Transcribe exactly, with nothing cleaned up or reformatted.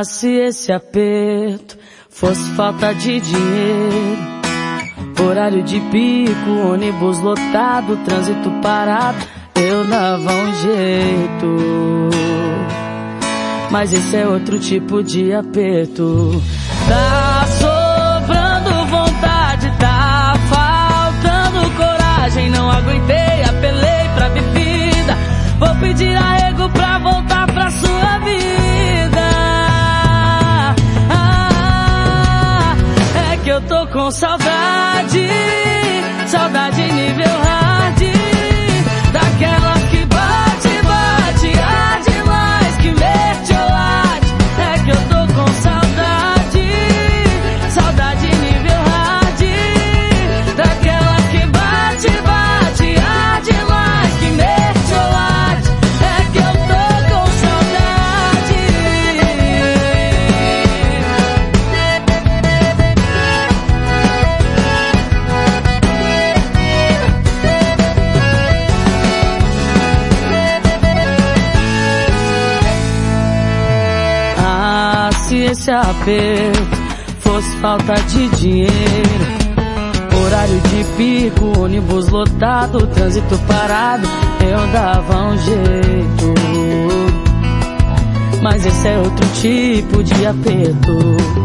Ah, se esse aperto fosse falta de dinheiro, horário de pico, ônibus lotado, trânsito parado, eu dava um jeito. Mas esse é outro tipo de aperto. Tá sobrando vontade, tá faltando coragem, não aguentei, apelei pra bebida. Vou pedir arrego pra voltar pra sua vida. Ah, é que eu tô com saudade, saudade nível hard, daquela que bate, bate, há demais, que mertiolate. É que eu tô com saudade, saudade nível hard, daquela que bate, bate, há demais, que mertiolate. É que eu tô com saudade. Ah, se esse aperto fosse falta de dinheiro, horário de pico, ônibus lotado, trânsito parado, eu dava um jeito. Mas esse é outro tipo de aperto.